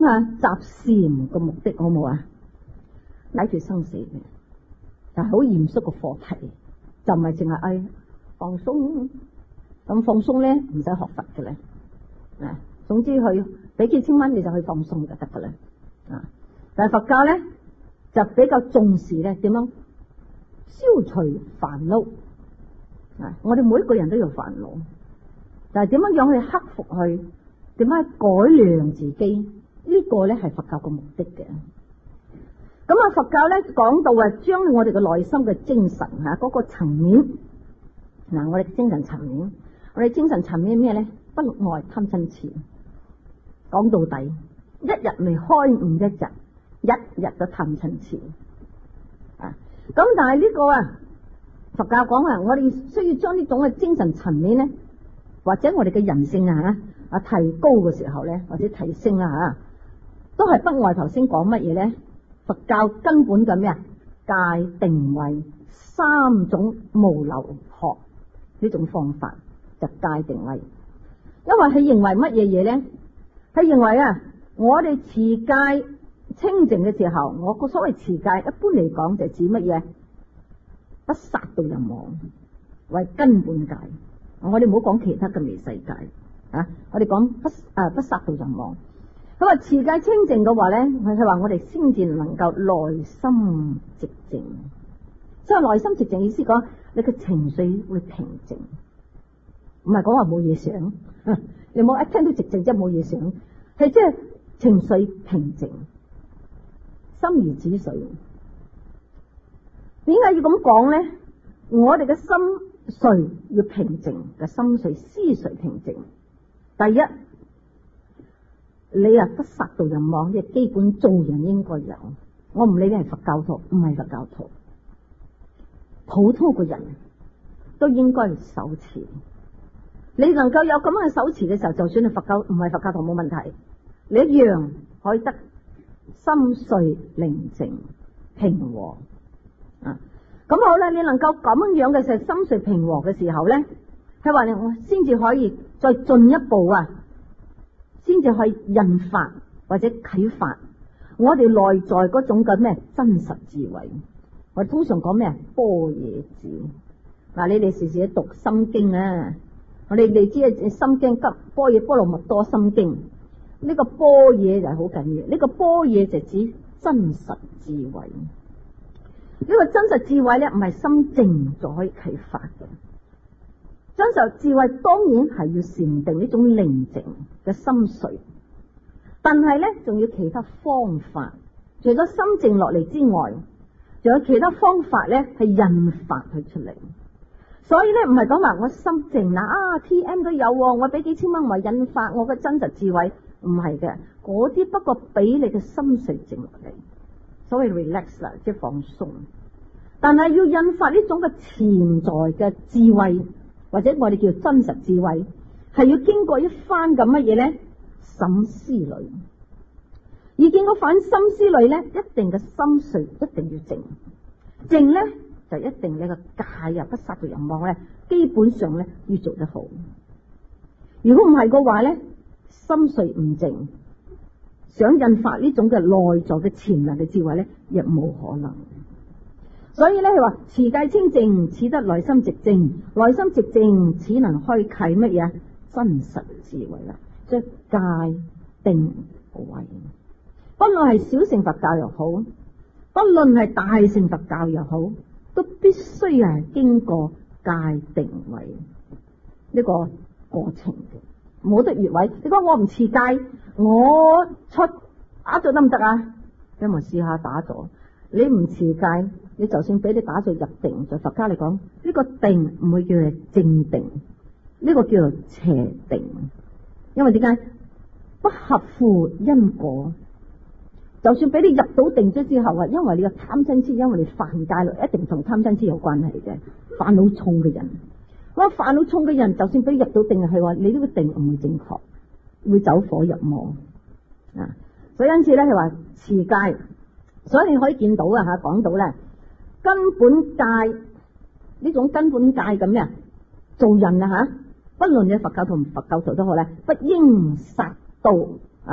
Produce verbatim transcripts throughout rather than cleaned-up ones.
啊，集禪嘅目的好冇啊？解決生死嘅，但係好嚴肅嘅課題，就唔係淨係誒放鬆。咁放鬆咧，唔使學佛嘅咧。啊，總之去俾幾千蚊你就去放鬆就得噶啦。啊，但係佛教咧就比較重視咧點樣消除煩惱。啊，我哋每一個人都有煩惱，但係點樣樣去克服佢，點樣去改良自己，呢個咧係佛教嘅目的嘅。咁啊，佛教咧講到啊，將我哋嘅內心嘅精神吓嗰個層面，嗱，我哋嘅精神層面，我哋精神層面咩咧？不愛貪嗔癡。講到底，一日未開悟一日，一日都貪嗔癡。啊，咁但係呢個啊，佛教講啊，我哋需要將呢種嘅精神層面咧，或者我哋嘅人性啊啊提高嘅時候咧，或者提升啦吓，都係不外頭先講乜嘢咧？佛教根本嘅咩啊？戒定慧三種無漏學呢種方法就戒定慧，因為佢認為乜嘢嘢咧？佢認為啊，我哋持戒清淨嘅時候，我個所謂持戒，一般嚟講就指乜嘢？不殺盜淫妄為根本戒。我哋唔好講其他嘅微細戒啊，我哋講不啊不殺盜淫妄。咁啊，持戒清淨嘅話咧，佢話我哋先至能夠內心寂靜。即係內心寂靜意思講，你嘅情緒會平靜，唔係講話冇嘢想。你冇一聽到寂靜即係冇嘢想，係即係情緒平靜，心如止水。點解要咁講咧？我哋嘅心緒要平靜，嘅心緒思緒平靜。第一，你啊不殺盜淫妄，即係基本做人應該有。我唔理你係佛教徒，唔係佛教徒，普通嘅人都應該守持。你能夠有咁樣嘅守持嘅時候，就算你佛教唔係佛教徒冇問題，你一樣可以得心緒寧靜平和啊。咁好啦，你能夠咁樣嘅時候，心緒平和嘅時候咧，係話你我先至可以再進一步啊，先至可以引發或者啟發我哋內在嗰種嘅咩真實智慧。我哋通常講咩般若智。嗱，你哋時時讀心經啊，我哋你知啊，心經急般若波羅蜜多心經，呢個般若就係好緊要。呢個般若就指真實智慧。呢個真實智慧咧，唔係心靜就可以啟發嘅。真實智慧當然係要禪定呢種寧靜嘅心緒，但係咧仲要其他方法。除咗心靜落嚟之外，仲有其他方法咧係引發佢出嚟。所以咧唔係講話我心靜啦啊 T M 都有，我俾幾千蚊我引發我嘅真實智慧，唔係嘅。嗰啲不過俾你嘅心緒靜落嚟，所謂 relax 啦，即係放鬆。但係要引發呢種嘅潛在嘅智慧，或者我哋叫真實智慧，係要經過一番嘅乜嘢咧？審思慮。而經過反心思慮咧，一定嘅心緒一定要靜。靜咧就一定你個戒啊不殺盜淫妄咧，基本上咧要做得好。如果唔係嘅話咧，心緒唔靜，想引發呢種嘅內在嘅潛能嘅智慧咧，亦冇可能。所以咧，佢話持戒清淨，此得內心寂靜；內心寂靜，此能開啟乜嘢？真實智慧啦，即係戒定慧。不論係小乘佛教又好，不論係大乘佛教又好，都必須係經過戒定慧呢個過程嘅，冇得越位。你講我唔持戒，我出打坐得唔得啊？咁咪試下打坐。你唔持戒，你就算俾你打坐入定，在佛家嚟講，呢個定唔會叫做正定，呢個叫做邪定。因為點解？不合乎因果。就算俾你入到定咗之後啊，因為你個貪嗔癡，因為你犯戒律，一定同貪嗔癡有關係嘅。煩惱重嘅人，我煩惱重嘅人，就算俾你入到定，係話你呢個定唔會正確，會走火入魔啊。所以因此咧，係話持戒。所以你可以見到啊吓，講到咧根本戒呢種根本戒咁嘅做人啊吓，不論你佛教同佛教徒都好咧，不應殺盜啊，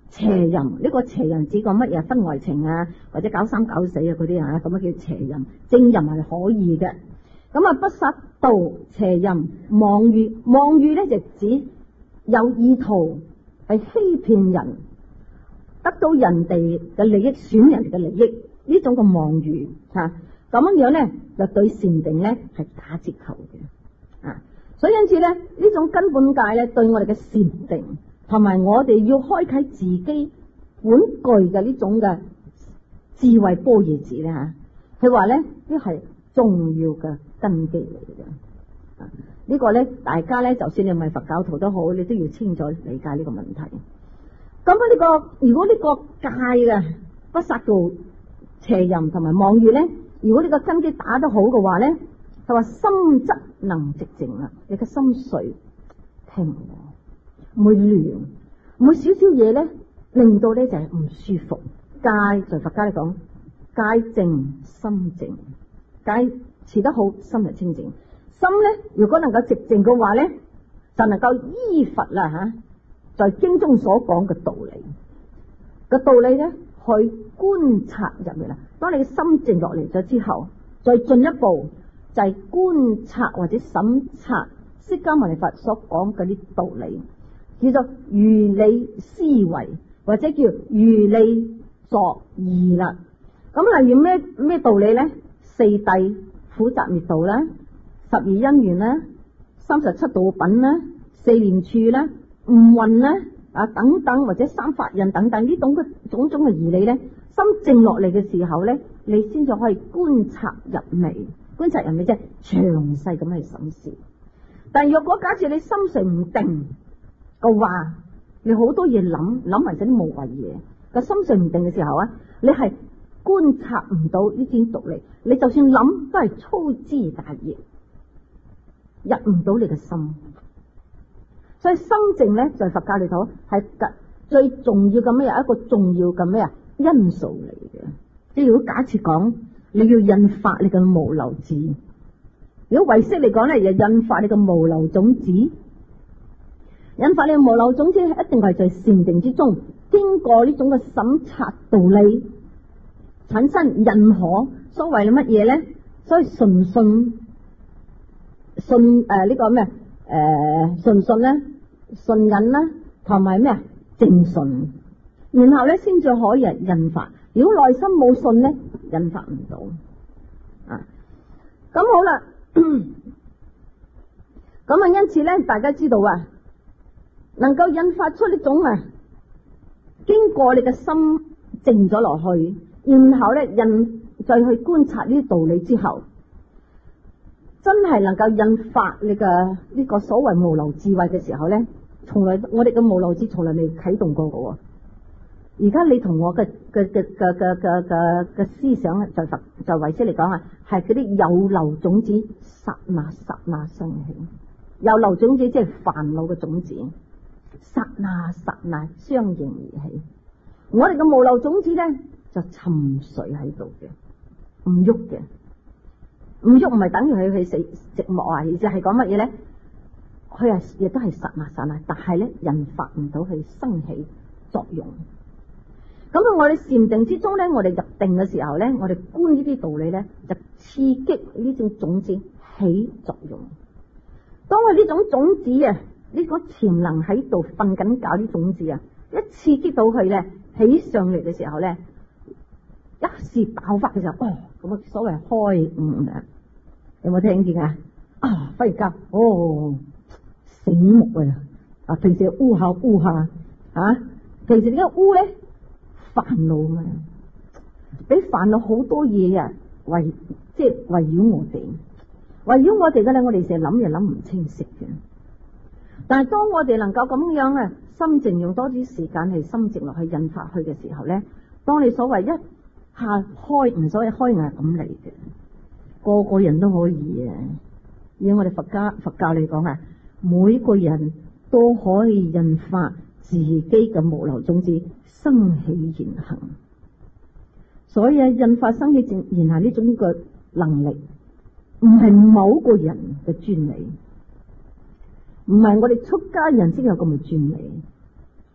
邪淫，呢、這個邪淫指講乜嘢？婚外情啊，或者搞三搞四啊嗰啲啊，咁啊叫邪淫。正淫係可以嘅。咁啊，不殺盜邪淫妄語，妄語咧就指有意圖係欺騙人，得到人哋嘅利益，損人哋嘅利益，呢種嘅妄語吓，咁樣樣咧就對禪定咧係打折扣嘅啊。所以因此咧，呢種根本戒咧對我哋嘅禪定同埋我哋要開啟自己本具嘅呢種嘅智慧般若智咧吓，佢話咧呢係重要嘅根基嚟嘅。啊，這個、呢個咧大家咧就算你唔係佛教徒都好，你都要清楚理解呢個問題。咁啊呢個如果呢個戒嘅不殺盜邪淫同埋妄語咧，如果呢個根基打得好嘅話咧，佢話心則能寂靜啦，你嘅心髓停，唔會亂，唔會少少嘢咧令到咧就係唔舒服。戒在佛家嚟講，戒靜心靜，戒持得好，心係清靜。心咧如果能夠寂靜嘅話咧，就能夠依佛啦吓，在經中所講嘅道理嘅道理咧去觀察入面啦。當你嘅心靜落嚟咗之後，再進一步就係觀察或者審察釋迦牟尼佛所講嘅啲道理，叫做如理思維或者叫如理作義啦。咁例如咩咩道理咧？四諦苦集滅道啦，十二因緣啦，三十七道品啦，四念處啦，五蘊啦啊等等，或者三法印等等呢種嘅種種嘅義理咧，心靜落嚟嘅時候咧，你先至可以觀察入微，觀察入微即係詳細咁去審視。但係若果假設你心神唔定嘅話，你好多嘢諗諗埋晒啲無謂嘢，個心神唔定嘅時候啊，你係觀察唔到呢啲道理，你就算諗都係粗枝大葉，入唔到你嘅心。所以心靜咧，在佛教裏頭係最重要嘅咩啊？一個重要嘅咩啊因素嚟嘅。即係如果假設講你要印發你嘅無漏智，如果唯識嚟講咧，就印發你嘅無漏種子，印發你嘅無漏種子一定係在禪定之中，經過呢種嘅審察道理，產生認可。所謂乜嘢咧？所以純信信誒呢個咩誒純信咧，信引啦，同埋咩啊正信，然後咧先至可以印發。如果內心冇信咧，印發唔到啊。咁好啦，咁啊，因此咧，大家知道啊，能夠印發出呢種啊，經過你嘅心靜咗落去，然後咧印再去觀察呢啲道理之後，真係能夠印發你嘅呢個所謂無漏智慧嘅時候咧，從來我哋嘅無漏智從來未啟動過嘅。而家你同我嘅嘅嘅嘅嘅嘅嘅嘅思想，在佛在唯識嚟講啊，係嗰啲有漏種子剎那剎那生起，有漏種子即係煩惱嘅種子，剎那剎那相應而起。我哋嘅無漏種子咧就沉睡喺度嘅，唔喐嘅，唔喐唔係等於佢去死寂寞啊，而係講乜嘢咧？佢係亦都係剎那剎那，但係咧引發唔到佢生起作用。咁啊，我哋禪定之中咧，我哋入定嘅時候咧，我哋觀呢啲道理咧，就刺激呢種種子起作用。當佢呢種種子啊，呢個潛能喺度瞓緊覺啲種子啊，一刺激到佢咧起上嚟嘅時候咧，一時爆發嘅時候，哦，咁啊所謂開悟啊，有冇聽見啊？啊，忽然間，哦，醒目啊！啊，平時烏下烏下啊，平時點解烏咧？煩惱嘛，俾煩惱好多嘢啊，圍即係圍繞我哋，圍繞我哋嘅咧，我哋成日諗又諗唔清晰嘅。但係當我哋能夠咁樣啊，心靜用多啲時間係心靜落去印發去嘅時候咧，當你所謂一下開悟，所謂開悟係咁嚟嘅，個個人都可以啊。以我哋佛家佛教嚟講啊，每個人都可以印發自己嘅無漏種子生起言行，所以啊，印發生起言行呢種嘅能力，唔係某個人嘅專利，唔係我哋出家人先有咁嘅專利。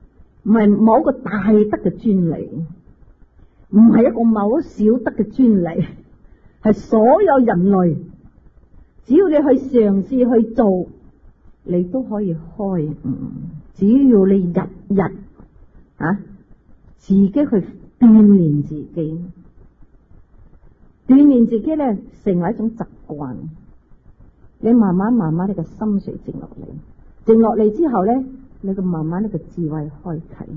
唔係某個大德嘅專利，唔係一個某小德嘅專利，係所有人類，只要你去嘗試去做，你都可以開悟。只要你日日啊，自己去鍛煉自己，鍛煉自己咧，成為一種習慣。你慢慢慢慢，你個心水靜落嚟，靜落嚟之後咧，你個慢慢呢個智慧開啟。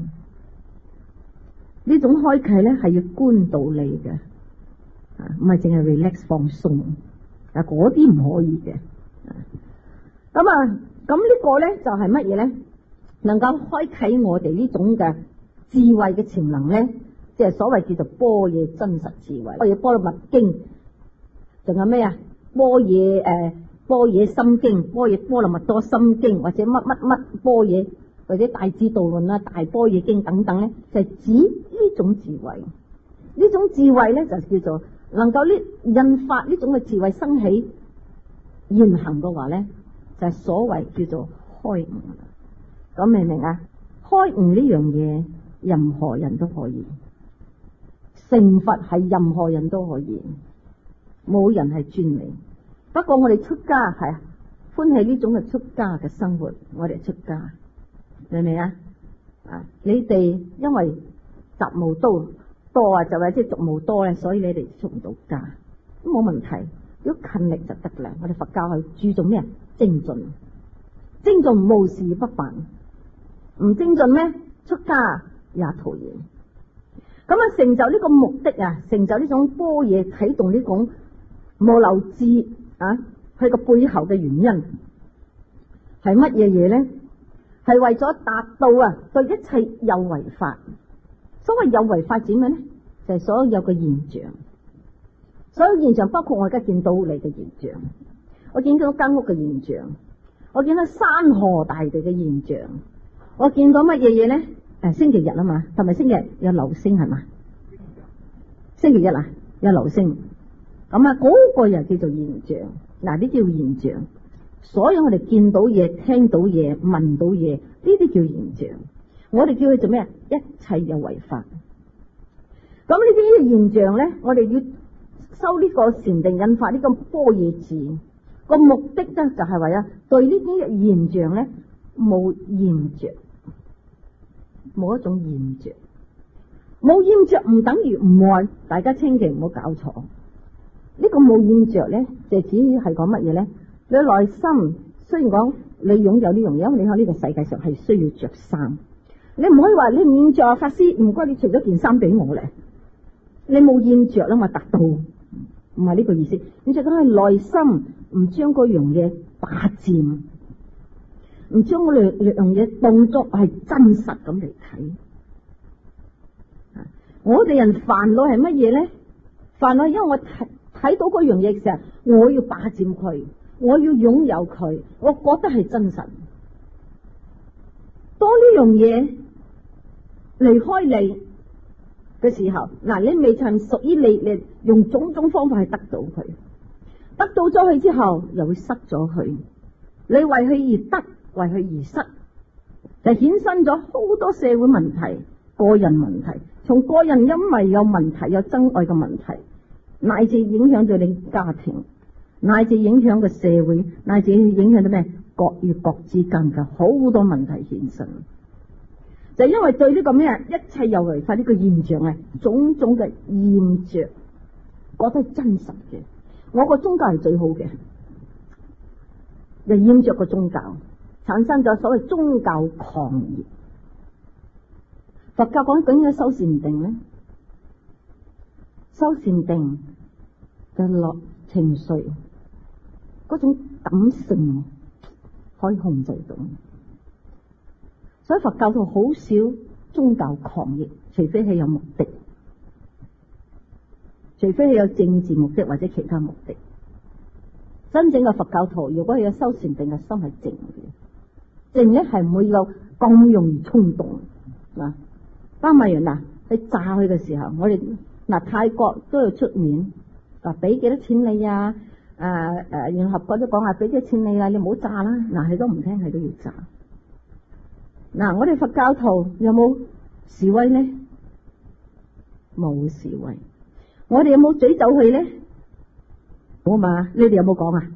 呢種開啟咧係要觀到你嘅，啊，唔係淨係 relax 放鬆，啊，嗰啲唔可以嘅。咁啊，咁呢個咧就係乜嘢咧？能夠開啟我哋呢種嘅智慧嘅潛能咧，即係所謂叫做般若真實智慧。般若波羅蜜經，仲有咩啊？般若誒。般若心經、般若波羅蜜多心經，或者乜乜乜般若，或者大智度論啊、大般若經等等咧，就係指呢種智慧。呢種智慧咧就叫做能夠呢引發呢種嘅智慧生起現行嘅話咧，就係所謂叫做開悟。咁明唔明啊？開悟呢樣嘢，任何人都可以成佛，係任何人都可以，冇人係專利。不過我哋出家係歡喜呢種嘅出家嘅生活，我哋出家明唔明啊？啊，你哋因為雜務多多啊，就或者俗務多咧，所以你哋出唔到家都冇問題，如果勤力就得啦。我哋佛教係注重咩？精進，精進無事不辦，唔精進咩？出家也徒然。咁啊，成就呢個目的啊，成就呢種般若啟動呢種無漏智。啊！佢個背後嘅原因係乜嘢嘢咧？係為咗達到啊，對一切有為法。所謂有為法點樣咧？就係、是、所有嘅現象，所有現象包括我而家見到你嘅現象，我見到間屋嘅現象，我見到山河大地嘅現象，我見到乜嘢嘢咧？誒，星期日啊嘛，同埋星期日有流星係嘛？星期一啊，有流星。咁啊，嗰個又叫做現象，嗱，呢叫現象。所有我哋見到嘢、聽到嘢、聞到嘢，呢啲叫現象。我哋叫佢做咩啊？一切有為法。咁呢啲現象咧，我哋要修呢個禪定引發呢個般若智，個目的咧就係為啊，對呢啲現象咧冇厭着，冇一種厭着，冇厭着唔等於唔愛，大家千祈唔好搞錯。呢個冇厭着咧，就只係講乜嘢咧？你內心雖然講你擁有呢樣嘢，因為你喺呢個世界上係需要着衫，你唔可以話你唔厭着，法師唔該你除咗件衫俾我咧，你冇厭着啦嘛，達到唔係呢個意思。你最緊係內心唔將嗰樣嘢霸佔，唔將嗰兩樣嘢當作係真實咁嚟睇。我哋人煩惱係乜嘢咧？煩惱因為我睇。睇到嗰樣嘢嘅時候，我要霸佔佢，我要擁有佢，我覺得係真實。當呢樣嘢離開你嘅時候，嗱，你未曾屬於你，你用種種方法去得到佢，得到咗佢之後，又會失咗佢。你為佢而得，為佢而失，就衍生咗好多社會問題、個人問題。從個人因為有問題、有憎愛嘅問題。乃至影響到你家庭，乃至影響個社會，乃至影響到咩國與國之間嘅好多問題衍生，就因為對呢個咩一切有為法呢個現象啊，種種嘅厭着，覺得係真實嘅。我個宗教係最好嘅，就厭着個宗教，產生咗所謂宗教狂熱。佛教講緊嘅修禪定咧。修禪定嘅落情緒，嗰種感性可以控制到，所以佛教徒好少宗教狂熱，除非係有目的，除非係有政治目的或者其他目的。真正嘅佛教徒，如果係有修禪定嘅心係靜嘅，靜咧係唔會有咁容易衝動嗱。巴米人嗱，你炸佢嘅時候，我哋。嗱，泰國都要出面，話俾幾多錢你啊？誒誒，聯合國都講話俾幾多錢你啊？你唔好炸啦！嗱，佢都唔聽，佢都要炸。 嗱，我哋佛教徒有冇示威呢？冇示威。我哋有冇嘴走佢呢？好嘛？你哋有冇講啊？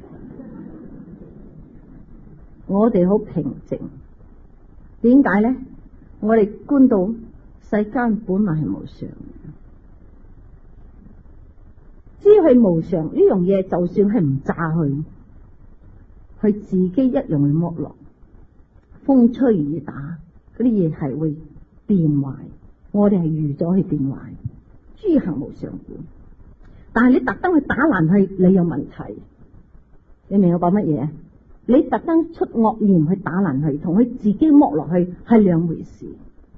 我哋好平靜。點解呢？我哋觀到世間本來係無常，知係無常呢樣嘢，就算係唔炸佢，佢自己一樣會剝落。風吹雨打，嗰啲嘢係會變壞。我哋係預咗去變壞，諸行無常故。但係你特登去打爛佢，你有問題。你明我講乜嘢？你特登出惡念去打爛佢，同佢自己剝落去係兩回事。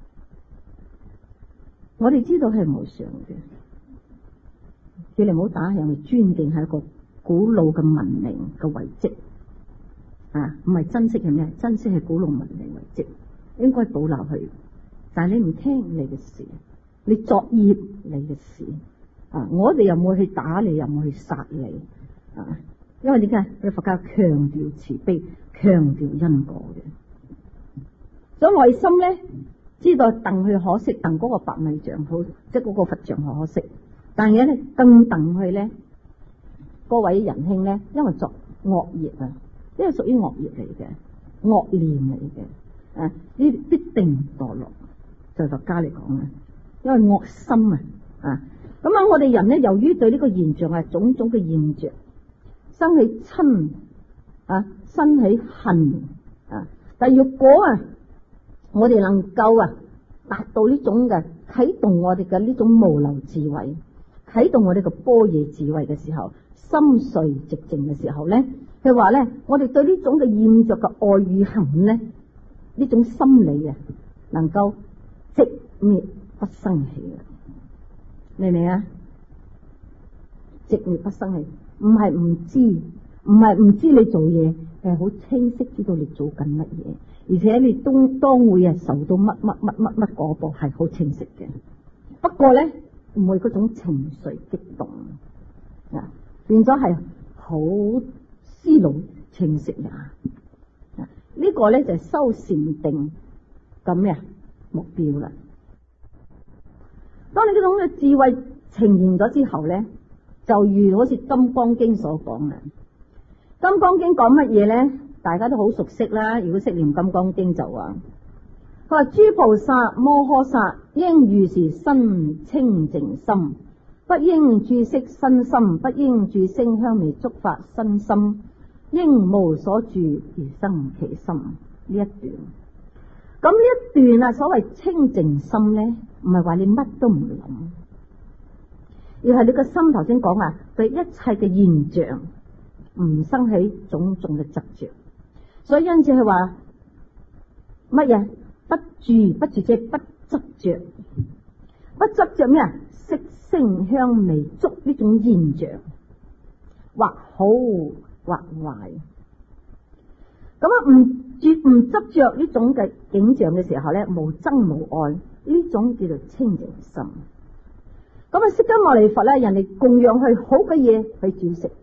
我哋知道係無常嘅，叫你唔好打，人哋尊敬係一個古老嘅文明嘅遺跡啊，唔係珍惜係咩？珍惜係古老文明遺跡，應該保留佢。但係你唔聽你嘅事，你作業你嘅事啊！我哋又冇去打你，又冇去殺你啊！因為點解？你佛教強調慈悲，強調因果嘅。所以內心咧，知道戥佢可惜，戥嗰個白米像好，即係嗰個佛像可惜。但係咧，更戥佢咧，各位仁兄咧，因為作惡業啊，呢個屬於惡業嚟嘅，惡念嚟嘅，啊，呢必定墮落。就佛家嚟講啊，因為惡心啊，啊，咁啊，我哋人咧，由於對呢個現象係種種嘅現象，生起親啊，生起恨啊，但係如果啊，我哋能夠啊達到呢種嘅啟動我哋嘅呢種無漏智慧，啟動我哋嘅般若智慧嘅時候，心碎寂靜嘅時候咧，佢話咧，我哋對呢種嘅厭着嘅愛與恨咧，呢種心理啊，能夠寂滅不生起啊，明唔明啊？寂滅不生起，唔係唔知，唔係唔知你做嘢，係好清晰知道你做緊乜嘢，而且你當當會啊受到乜乜乜乜乜嗰步係好清晰嘅。不過咧，唔會嗰種情緒激動啊，變咗係好思路清晰啊。呢、這個咧就係、是、修禪定咁咩目標啦。當你呢種嘅智慧呈現咗之後咧，就如好似《金剛經》所講嘅，《金剛經》講乜嘢咧？大家都好熟悉啦。如果識念《金剛經》就話，佢話諸菩薩摩訶薩應如是身清淨心，不應注色身心，不應注聲香味觸法身心，應無所住而生其心。呢一段，咁呢一段啊，所謂清淨心咧，唔係話你乜都唔諗，而係你個心頭先講啊，對一切嘅現象唔生起種種嘅執着。所以因此佢話乜嘢？不住，不住即係不執着，不執着咩啊？色聲香味觸呢種現象，或好或壞。咁啊，唔住唔執着呢種嘅景象嘅時候咧，無憎無愛，呢種叫做清淨心。咁啊，釋迦牟尼佛咧，人哋供養佢好嘅嘢去照食，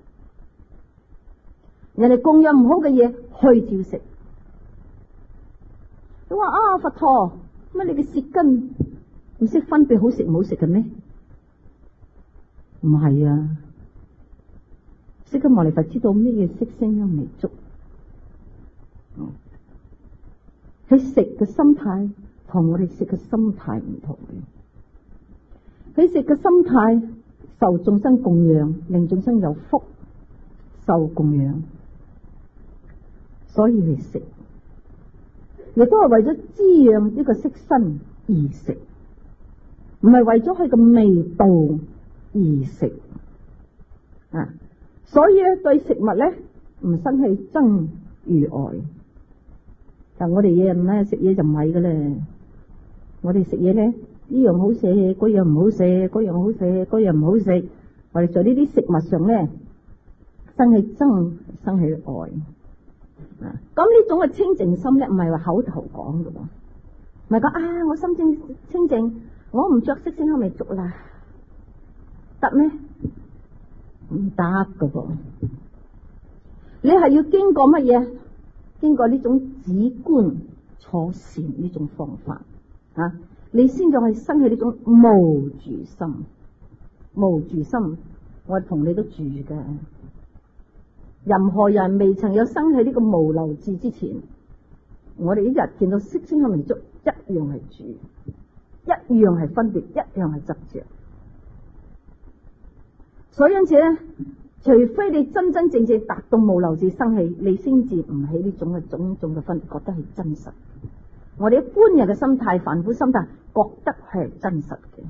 人哋供養唔好嘅嘢去照食。佢話啊，佛陀，乜你嘅舌根唔識分別好食唔好食嘅咩？唔係啊，釋迦牟尼佛知道咩嘢色聲香味觸。佢食嘅心態同我哋食嘅心態唔同嘅。佢食嘅心態受眾生供養，令眾生有福受供養，所以去食，亦都係為咗滋養呢個色身而食，唔係為咗佢嘅味道而食啊！所以咧，對食物咧唔生起憎與愛。但我哋嘢人咧食嘢就唔係嘅咧，我哋食嘢咧呢樣好食，嗰樣唔好食，嗰樣好食，嗰樣唔好食。我哋在呢啲食物上咧生起憎，生起愛。啊，咁呢種嘅清淨心咧，唔係話口頭講嘅喎，唔係講啊我心清清淨，我唔着色聲香味觸啦，得咩？唔得嘅噃，你係要經過乜嘢？經過呢種止觀初善呢種方法啊，你先至可以生起呢種無住心。無住心，我同你都住嘅。任何人未曾有生起呢個無漏智之前，我哋一日見到色聲香味觸，一樣係住，一樣係分別，一樣係執着。所以因此咧，除非你真真正正達到無漏智生起，你先至唔起呢種嘅種種嘅分別，覺得係真實。我哋一般人嘅心態，凡夫心態，覺得係真實嘅。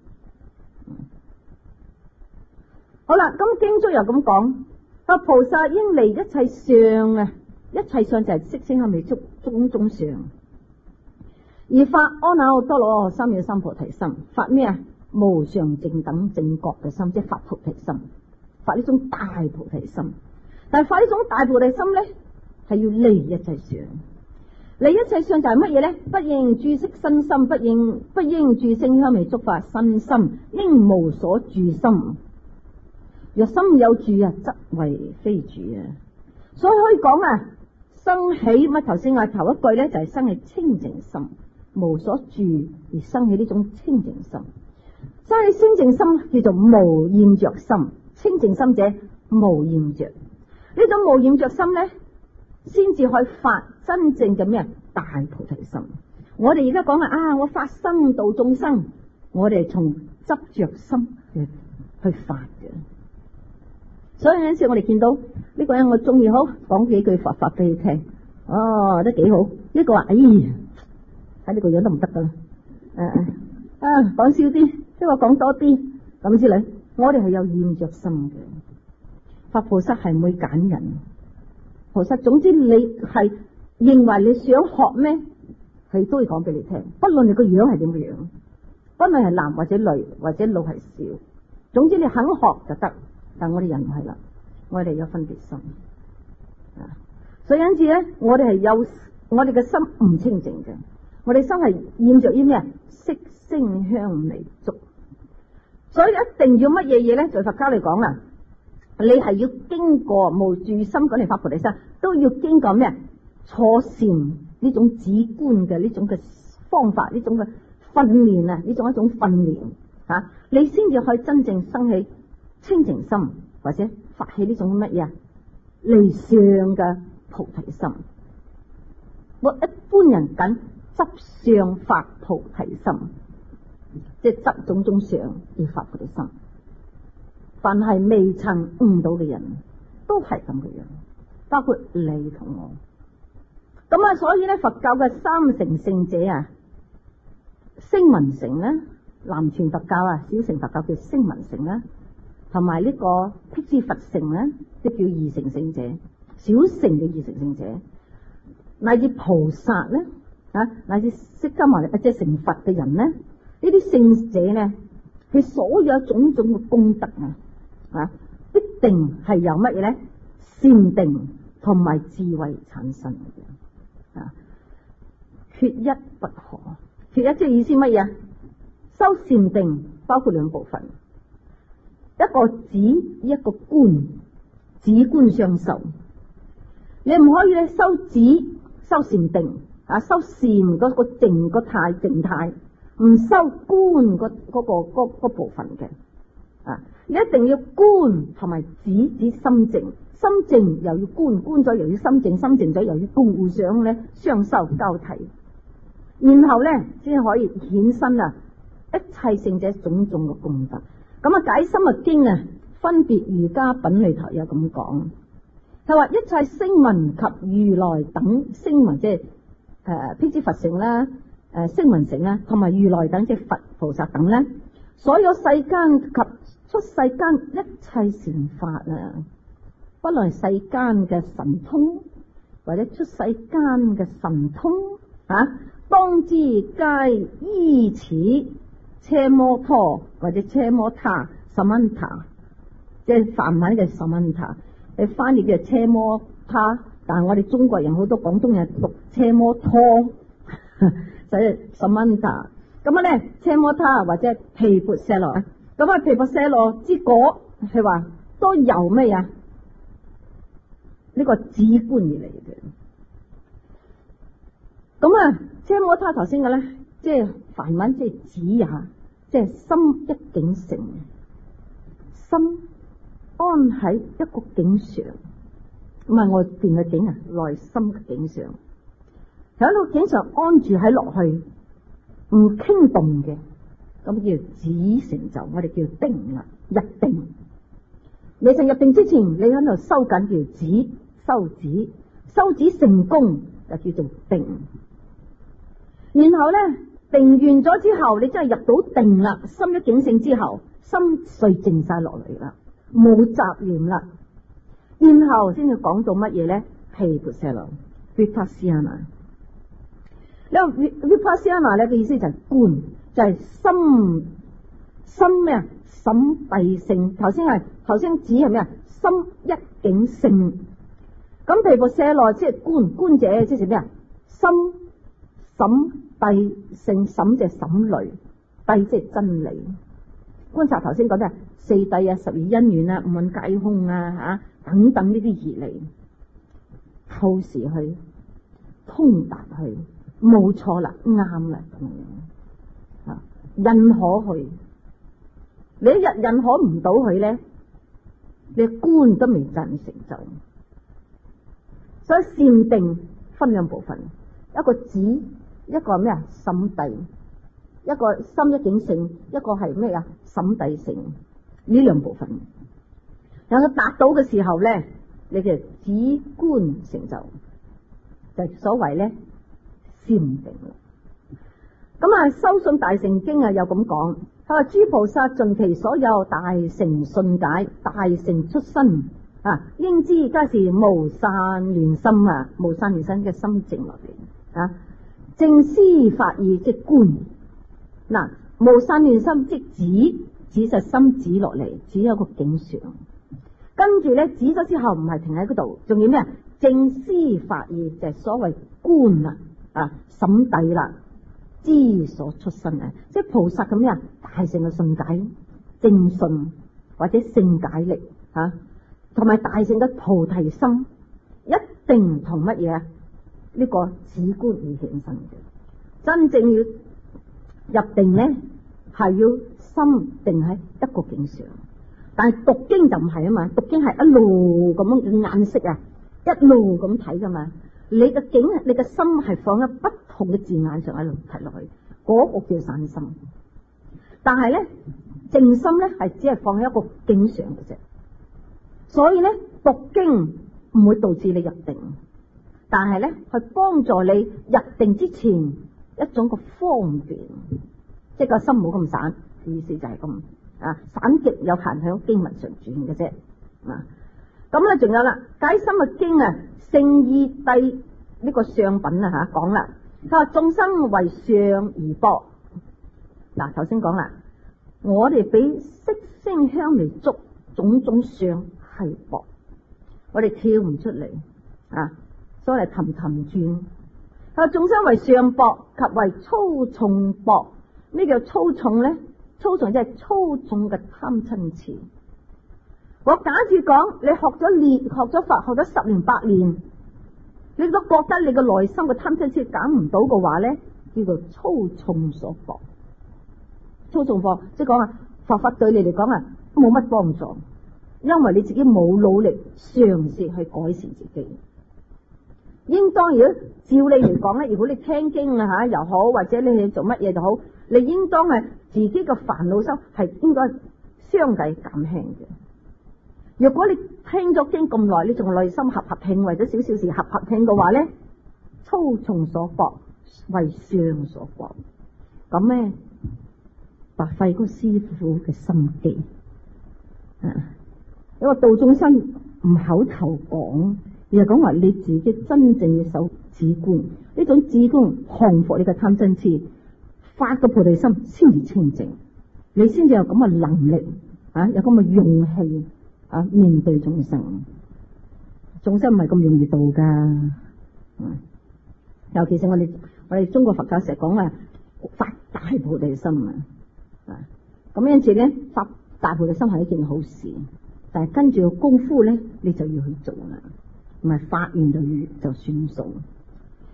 好啦，咁經中又咁講，個菩薩應離一切相啊，一切相就係色聲香味觸種種相，而發阿耨多羅三藐三菩提心，發咩啊？無上正等正覺嘅心，即係發菩提心，發呢種大菩提心。但係發呢種大菩提心咧，係要離一切相。離一切相就係乜嘢咧？不應住色身心，不應不應住聲香味觸法身心，應無所住心。若心有住啊，則為非住啊。所以可以講啊，生起乜頭先啊頭一句咧，就係、是、生起清淨心，無所住而生起呢種清淨心。生起清淨心叫做無厭着心，清淨心者無厭着。呢種無厭着心咧，先至可以發真正嘅咩大菩提心。我哋而家講啊，我發生度眾生，我哋從執着心去去發嘅。所以有陣時我哋見到呢、這個人我中意，好講幾句佛法俾你聽，哦都幾好。呢、這個話，哎呀睇呢個樣都唔得噶啦，誒啊講少啲，呢個講多啲咁之類。我哋係有厭着心嘅，佛菩薩係唔會揀人。菩薩總之你係認為你想學咩，佢都會講俾你聽，不論你個樣係點嘅樣，不論係男或者女或者老係少，總之你肯學就得。但我哋人唔係啦，我哋有分別心啊，所以因此咧，我哋係有我哋嘅心唔清淨嘅，我哋心係厭着於咩啊？色聲香味觸，所以一定要乜嘢嘢咧？在佛家嚟講啦，你係要經過無住心嗰嚟發菩提心，都要經過咩啊？初禪呢種止觀嘅呢種嘅方法，呢種嘅訓練啊，呢種一種訓練吓，你先至可以真正生起清淨心，或者發起呢種乜嘢離相嘅菩提心。我一般人緊執相發菩提心，即係執種種相而發菩提心。凡係未曾悟到嘅人，都係咁嘅樣，包括你同我。咁啊，所以咧，佛教嘅三乘聖者啊，聲聞乘咧，南傳佛教啊，小乘佛教叫聲聞乘啦。同埋呢個辟支佛乘咧，即叫二乘聖者，小乘嘅二乘聖者，乃至菩薩咧，啊，乃至釋迦牟尼即係成佛嘅人咧，呢啲聖者咧，佢所有種種嘅功德啊，啊，必定係由乜嘢咧？禪定同埋智慧產生嘅，啊，缺一不可。缺一即係意思乜嘢？修禪定包括兩部分。一個止，一個觀，止觀相受。你唔可以咧修止，修禪定啊，修禪嗰個靜個態靜態，唔修觀嗰嗰個嗰嗰部分嘅啊。你一定要觀同埋止，止心靜，心靜又要觀，觀咗又要心靜，心靜咗又要觀，互相咧相修交替，然後咧先可以衍生啊一切聖者種種嘅功德。咁啊，解深密經啊，分別瑜伽品裏頭有咁講，佢話一切聲聞及如來等聲聞，即係誒辟支佛乘啦，誒聲聞乘啦，同埋如來等即係佛菩薩等咧，所有世間及出世間一切善法啊，不論世間嘅神通或者出世間嘅神通啊，當知皆依此車摩托或者車摩他、薩曼他，即係梵文嘅薩曼他，你翻譯嘅車摩他，但係我哋中國人好多廣東人讀車摩托，所以薩曼他。咁啊咧，車摩他或者毗缽舍羅，咁啊毗缽舍羅之果，係話都由咩啊？呢個止觀而嚟嘅。 咁啊，奢摩他頭先嘅咧，即係梵文即係止也，即係心一境成，心安喺一個境上，唔係外邊嘅境啊，內心嘅境上，喺一個境上安住喺落去，唔傾動嘅，咁叫止成就，我哋叫定啦，入定。你就入定之前，你喺度收緊叫止，收止，收止成功就叫做定。然後咧，定完咗之後，你真係入到定啦，心一境性之後，心碎靜晒落嚟啦，冇雜念啦。然後先至講到乜嘢咧？毗缽舍那 vipassana。呢個 vipassana 咧嘅意思就係觀，就係、是、心心咩啊？審諦性。頭先係頭先指係咩啊？心一境性。咁毗缽舍那即係觀，觀者即係咩啊？心審諦性，審即係審慮，諦即係真理。觀察頭先講嘅四諦啊、十二因緣啊、五蘊皆空啊吓等等呢啲義理，透視去，通達去，冇錯啦，啱啦咁樣啊，認可去。你一日認可唔到佢咧，你觀都未真成就。所以禪定分兩部分，一個止，一個咩啊？審諦，一個心一境性，一個係咩啊？審諦性，呢兩部分。有佢達到嘅時候咧，你嘅止觀成就，就係、所謂咧禪定啦。咁啊，修信大乘經啊，有咁講，佢話諸菩薩盡其所有大乘信解，大乘出身啊，應知皆是無散亂心啊，無散亂心嘅心靜落嚟啊，正思法義即觀。嗱、啊，無散亂心即止，止實心止落嚟，止有個境上。跟住咧，止咗之後唔係停喺嗰度，仲要咩啊？正思法義就係、是、所謂觀啦，啊，審諦啦。知所出身啊，即係菩薩咁樣大乘嘅信解正信或者聖解力吓，同、啊、埋大乘嘅菩提心，一定同乜嘢啊？呢、這個止觀而顯身嘅。真正要入定咧，係要心定喺一個境上。但係讀經就唔係啊嘛，讀經係一路咁樣嘅眼色啊，一路咁睇噶嘛。你嘅境，你嘅心係放喺不同嘅字眼上喺度睇落去，嗰、那個叫散心。但係咧，靜心咧係只係放喺一個境上嘅啫。所以咧，讀經唔會導致你入定，但係咧係幫助你入定之前一種個方便，即係個心冇咁散。意思就係咁啊，散極有限喺經文上轉嘅啫啊。咁咧仲有啦，解心嘅經啊。聖義諦呢個相品啊吓講啦，佢話眾生為相而搏。嗱，頭先講啦，我哋俾色聲香味觸種種相係搏，我哋跳唔出嚟啊，所謂氹氹轉。佢話眾生為相搏及為粗重搏，咩叫粗重咧？粗重即係粗重嘅貪嗔癡。我假設講，你學咗練，學咗佛，學咗十年八年，你都覺得你個內心嘅貪嗔癡減唔到嘅話咧，叫做粗重所搏。粗重搏即係講啊，佛法對你嚟講啊冇乜幫助，因為你自己冇努力嘗試去改善自己。應當如果照你嚟講咧，如果你聽經啊吓又好，或者你去做乜嘢就好，你應當係自己嘅煩惱心係應該相繼減輕嘅。如果你聽咗經咁耐，你仲內心合合慶，為咗少少事合合慶嘅話咧，粗重所搏，為相所搏，咁咧白費個師傅嘅心機。啊，因為道眾生唔口頭講，而係講話你自己真正嘅守止觀，呢種止觀降服你嘅貪嗔癡，發個菩提心先至清淨，你先至有咁嘅能力啊，有咁嘅勇氣。啊！面對眾生，眾生唔係咁容易度噶。嗯，尤其是我哋我哋中國佛教成日講啊，發大菩提心啊。啊，咁因此咧，發大菩提心係一件好事，但係跟住個功夫咧，你就要去做啦，唔係發完就完就算數。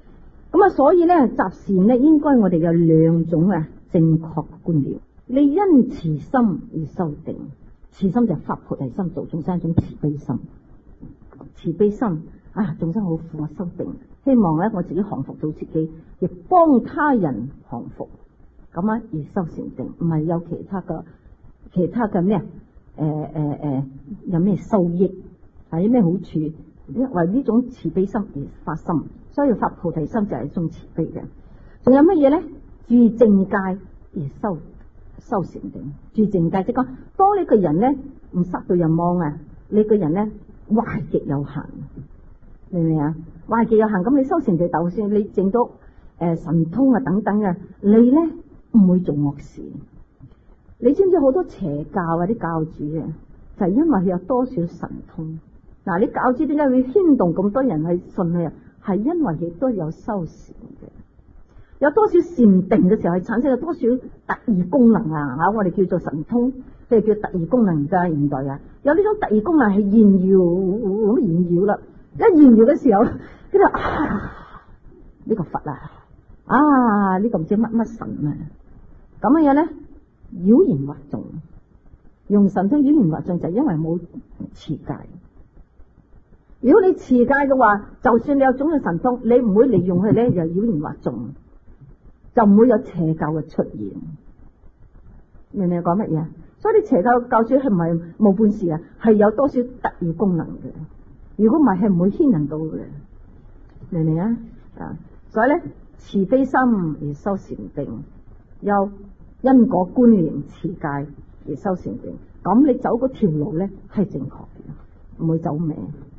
咁啊，所以咧，集善咧，應該我哋有兩種啊正確嘅觀念。你因慈心而修定，慈心就係發菩提心，做眾生一種慈悲心。慈悲心啊，眾生好苦，我修定，希望咧我自己降服到自己，亦幫他人降服，咁啊而修禪定，唔係有其他嘅其他嘅咩誒誒誒有咩收益，係有咩好處？因為呢種慈悲心而發心，所以發菩提心就係一種慈悲嘅。仲有乜嘢咧？住正戒而修修禪定。住正戒即係講，當你個人咧唔殺到人亡啊，你個人咧壞極有限，明唔明啊？壞極有限，咁你修禪定，就算你證到誒神通啊等等啊，你咧唔會做惡事。你知唔知好多邪教啊啲教主啊，就係因為佢有多少神通。嗱，你教主點解會牽動咁多人去信佢啊？係因為佢都有修禪嘅，有多少禪定嘅時候係產生咗多少特異功能啊？吓，我哋叫做神通，即係叫特異功能。而家現代啊，有呢種特異功能係炫耀咁炫耀啦，一炫耀嘅時候，跟住啊呢個佛啊，啊呢個唔知乜乜神啊，咁嘅嘢咧妖言惑眾，用神通妖言惑眾就係因為冇持戒。如果你持戒嘅話，就算你有種嘅神通，你唔會利用佢咧，又妖言惑眾，就唔會有邪教嘅出現。明唔明我講乜嘢？所以你邪教教主係唔係冇本事啊？係有多少特異功能嘅？如果唔係，係唔會牽引到嘅。明唔明啊？啊，所以咧，慈悲心而修禪定，有因果觀念持戒而修禪定，咁你走嗰條路咧係正確嘅，唔會走歪。